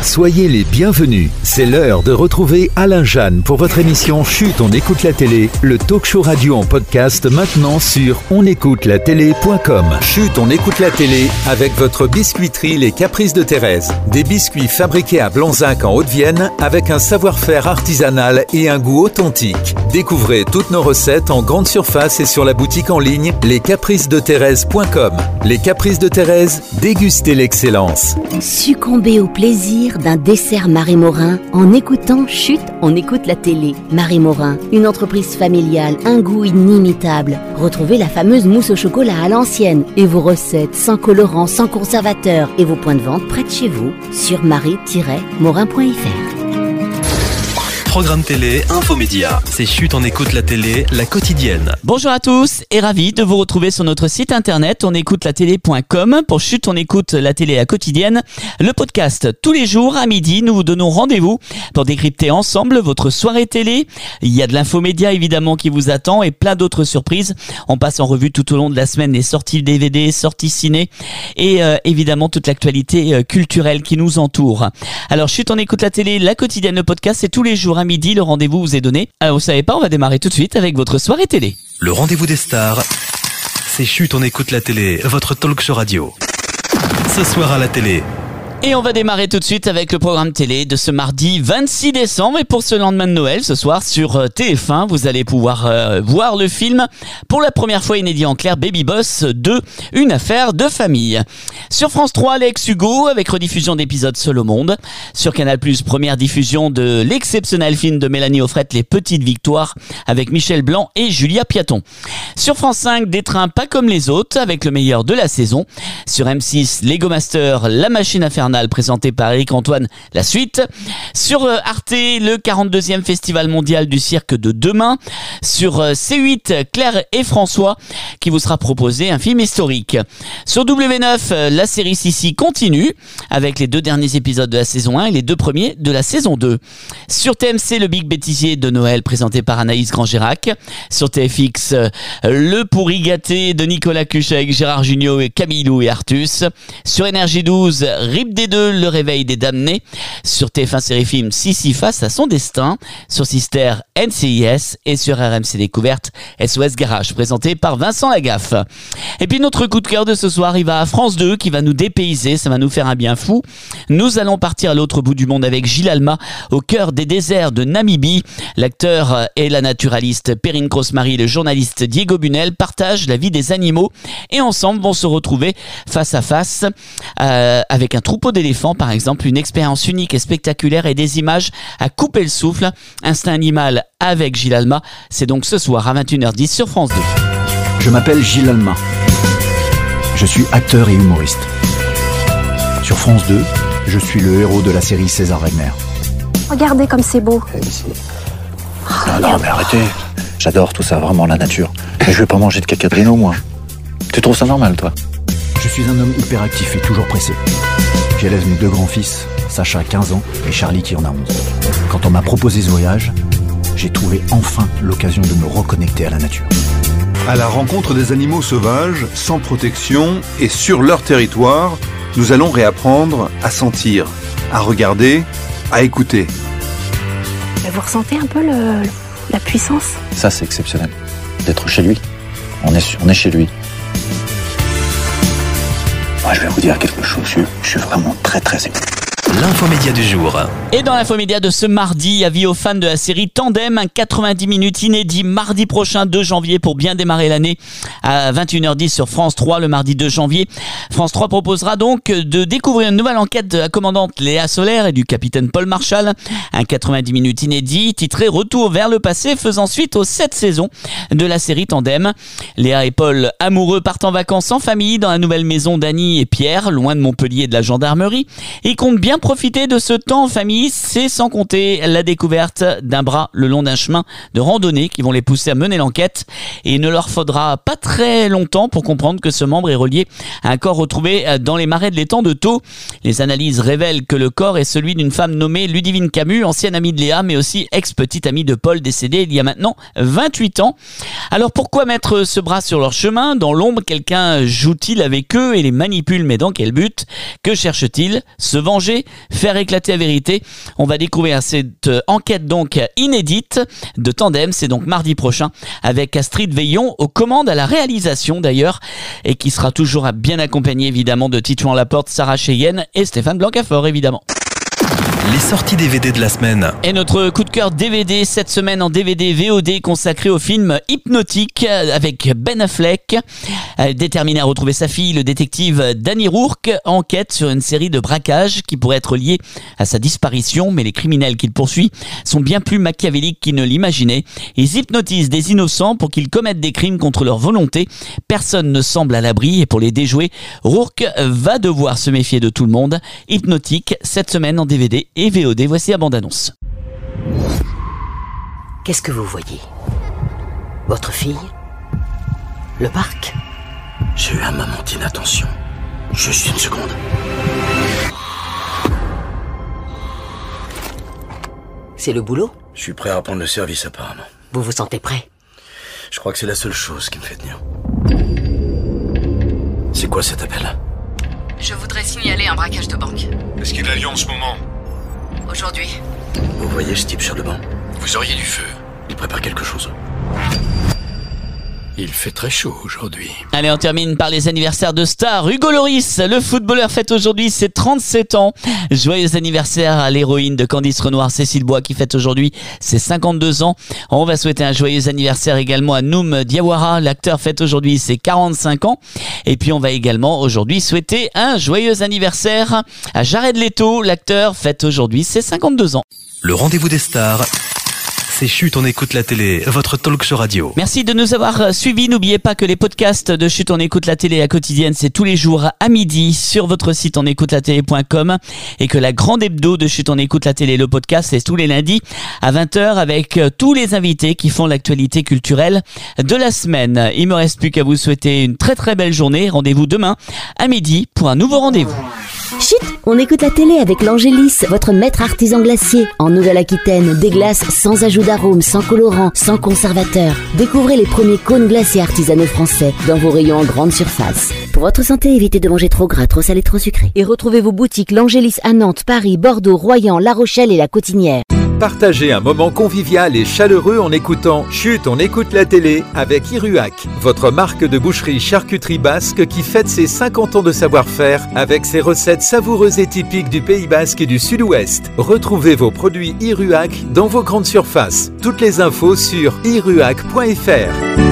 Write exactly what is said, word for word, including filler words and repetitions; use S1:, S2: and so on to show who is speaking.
S1: Soyez les bienvenus. C'est l'heure de retrouver Alain Jeanne pour votre émission Chut, on écoute la télé, le talk show radio en podcast maintenant sur on écoute la télé point com. Chut, on écoute la télé avec votre biscuiterie Les Caprices de Thérèse. Des biscuits fabriqués à Blanzac en Haute-Vienne avec un savoir-faire artisanal et un goût authentique. Découvrez toutes nos recettes en grande surface et sur la boutique en ligne les caprices de thérèse point com. Les Caprices de Thérèse, dégustez l'excellence.
S2: Succombez au plaisir d'un dessert Marie Morin en écoutant Chut, on écoute la télé. Marie Morin, une entreprise familiale, un goût inimitable. Retrouvez la fameuse mousse au chocolat à l'ancienne et vos recettes sans colorant, sans conservateur et vos points de vente près de chez vous sur marie tiret morin point f r.
S3: Programme télé, infomédia. C'est Chut, on écoute la télé, la quotidienne.
S4: Bonjour à tous et ravi de vous retrouver sur notre site internet on écoute la télé point com pour Chut, on écoute la télé, la quotidienne. Le podcast tous les jours à midi, nous vous donnons rendez-vous pour décrypter ensemble votre soirée télé. Il y a de l'infomédia évidemment qui vous attend et plein d'autres surprises. On passe en revue tout au long de la semaine les sorties D V D, sorties ciné et euh, évidemment toute l'actualité euh, culturelle qui nous entoure. Alors Chut, on écoute la télé, la quotidienne, le podcast, c'est tous les jours à midi, le rendez-vous vous est donné. Alors vous savez pas, on va démarrer tout de suite avec votre soirée télé.
S3: Le rendez-vous des stars, c'est Chut, on écoute la télé, votre talk show radio. Ce soir à la télé.
S4: Et on va démarrer tout de suite avec le programme télé de ce mardi vingt-six décembre. Et pour ce lendemain de Noël, ce soir sur T F un, vous allez pouvoir euh, voir le film pour la première fois inédit en clair, Baby Boss deux, une affaire de famille. Sur France trois, Alex Hugo avec rediffusion d'épisodes Seul au monde. Sur Canal plus, première diffusion de l'exceptionnel film de Mélanie Offrette, Les Petites Victoires, avec Michel Blanc et Julia Piaton. Sur France cinq, Des trains pas comme les autres avec le meilleur de la saison. Sur M six, Lego Master, La Machine Infernale, présenté par Eric Antoine, la suite. Sur euh, Arte, le quarante-deuxième Festival mondial du cirque de demain. Sur euh, C huit, Claire et François, qui vous sera proposé un film historique. Sur W neuf, euh, la série Sissi continue, avec les deux derniers épisodes de la saison un et les deux premiers de la saison deux. Sur T M C, le Big Bêtisier de Noël, présenté par Anaïs Grangerac. Sur T F X, euh, le pourri gâté de Nicolas Cuche avec Gérard Jugnot et Camille Lou et Artus. Sur Énergie douze, Rip D deux, le réveil des damnés. Sur T F un série film, Sissi face à son destin. Sur Sister, N C I S. Et sur R M C Découverte, S O S Garage, présenté par Vincent Lagaffe. Et puis notre coup de cœur de ce soir, il va à France deux, qui va nous dépayser, ça va nous faire un bien fou. Nous allons partir à l'autre bout du monde avec Gilles Alma, au cœur des déserts de Namibie. L'acteur et la naturaliste Perrine Cross-Marie, le journaliste Diego Bunel partagent la vie des animaux et ensemble vont se retrouver face à face euh, avec un troupeau d'éléphants par exemple, une expérience unique et spectaculaire et des images à couper le souffle. Instinct animal avec Gilles Alma, c'est donc ce soir à vingt et une heures dix sur France deux.
S5: Je m'appelle Gilles Alma. Je suis acteur et humoriste. Sur France deux, je suis le héros de la série César Wagner.
S6: Regardez comme c'est beau.
S7: Ah non, mais arrêtez. J'adore tout ça, vraiment, la nature. Mais je vais pas manger de caca de rhino, moi. Tu trouves ça normal, toi?
S5: Je suis un homme hyperactif et toujours pressé. J'élève mes deux grands-fils, Sacha quinze ans et Charlie qui en a onze. Quand on m'a proposé ce voyage, j'ai trouvé enfin l'occasion de me reconnecter à la nature.
S8: À la rencontre des animaux sauvages, sans protection et sur leur territoire, nous allons réapprendre à sentir, à regarder, à écouter.
S6: Vous ressentez un peu le, la puissance?
S7: Ça, c'est exceptionnel. D'être chez lui. On est, on est chez lui. Moi, je vais vous dire quelque chose. Je, je suis vraiment très, très ému.
S3: L'infomédia du jour.
S4: Et dans l'infomédia de ce mardi, avis aux fans de la série Tandem, un quatre-vingt-dix minutes inédit mardi prochain deux janvier pour bien démarrer l'année à vingt et une heures dix sur France trois le mardi deux janvier. France trois proposera donc de découvrir une nouvelle enquête de la commandante Léa Solaire et du capitaine Paul Marchal. Un quatre-vingt-dix minutes inédit titré Retour vers le passé, faisant suite aux sept saisons de la série Tandem. Léa et Paul, amoureux, partent en vacances en famille dans la nouvelle maison d'Annie et Pierre, loin de Montpellier et de la gendarmerie. Ils comptent bien profiter de ce temps en famille, c'est sans compter la découverte d'un bras le long d'un chemin de randonnée qui vont les pousser à mener l'enquête. Et il ne leur faudra pas très longtemps pour comprendre que ce membre est relié à un corps retrouvé dans les marais de l'étang de Thau. Les analyses révèlent que le corps est celui d'une femme nommée Ludivine Camus, ancienne amie de Léa, mais aussi ex-petite amie de Paul, décédée il y a maintenant vingt-huit ans. Alors pourquoi mettre ce bras sur leur chemin? Dans l'ombre, quelqu'un joue-t-il avec eux et les manipule, mais dans quel but? Que cherche-t-il? Se venger? faire éclater la vérité. On va découvrir cette enquête donc inédite de Tandem. C'est donc mardi prochain avec Astrid Veillon aux commandes à la réalisation d'ailleurs et qui sera toujours bien accompagné évidemment de Titouan Laporte, Sarah Cheyenne et Stéphane Blancafort évidemment.
S3: Les sorties D V D de la semaine.
S4: Et notre coup de cœur D V D cette semaine en D V D V O D consacré au film Hypnotique avec Ben Affleck. Déterminé à retrouver sa fille, le détective Danny Rourke enquête sur une série de braquages qui pourraient être liés à sa disparition, mais les criminels qu'il poursuit sont bien plus machiavéliques qu'il ne l'imaginait. Ils hypnotisent des innocents pour qu'ils commettent des crimes contre leur volonté. Personne ne semble à l'abri et pour les déjouer, Rourke va devoir se méfier de tout le monde. Hypnotique cette semaine en D V D et V O D, voici la bande-annonce.
S9: Qu'est-ce que vous voyez? Votre fille? Le parc?
S10: J'ai eu un moment d'inattention. Juste une seconde.
S9: C'est le boulot?
S10: Je suis prêt à reprendre le service apparemment.
S9: Vous vous sentez prêt?
S10: Je crois que c'est la seule chose qui me fait tenir. C'est quoi cet appel?
S11: Je voudrais signaler un braquage de banque.
S12: Est-ce qu'il a lieu en ce moment?
S11: Aujourd'hui.
S10: Vous voyez ce type sur le banc?
S12: Vous auriez du feu.
S10: Il prépare quelque chose.
S12: Il fait très chaud aujourd'hui.
S4: Allez, on termine par les anniversaires de stars. Hugo Lloris, le footballeur, fête aujourd'hui ses trente-sept ans. Joyeux anniversaire à l'héroïne de Candice Renoir, Cécile Bois, qui fête aujourd'hui ses cinquante-deux ans. On va souhaiter un joyeux anniversaire également à Noum Diawara. L'acteur fête aujourd'hui ses quarante-cinq ans. Et puis on va également aujourd'hui souhaiter un joyeux anniversaire à Jared Leto. L'acteur fête aujourd'hui ses cinquante-deux ans.
S3: Le rendez-vous des stars. C'est Chut, on écoute la télé, votre talk show radio.
S4: Merci de nous avoir suivis. N'oubliez pas que les podcasts de Chut, on écoute la télé à quotidienne, c'est tous les jours à midi sur votre site on écoute la télé point com et que la grande hebdo de Chut, on écoute la télé, le podcast, c'est tous les lundis à vingt heures avec tous les invités qui font l'actualité culturelle de la semaine. Il me reste plus qu'à vous souhaiter une très très belle journée. Rendez-vous demain à midi pour un nouveau rendez-vous.
S2: Chut, on écoute la télé avec l'Angélis, votre maître artisan glacier. En Nouvelle-Aquitaine, des glaces sans ajout d'arôme, sans colorant, sans conservateur. Découvrez les premiers cônes glacés artisanaux français dans vos rayons en grande surface. Pour votre santé, évitez de manger trop gras, trop salé, trop sucré. Et retrouvez vos boutiques l'Angélis à Nantes, Paris, Bordeaux, Royan, La Rochelle et La Cotinière.
S1: Partagez un moment convivial et chaleureux en écoutant Chut, on écoute la télé avec Iruac, votre marque de boucherie charcuterie basque qui fête ses cinquante ans de savoir-faire avec ses recettes savoureuses et typiques du Pays Basque et du Sud-Ouest. Retrouvez vos produits Iruac dans vos grandes surfaces. Toutes les infos sur iruac point f r.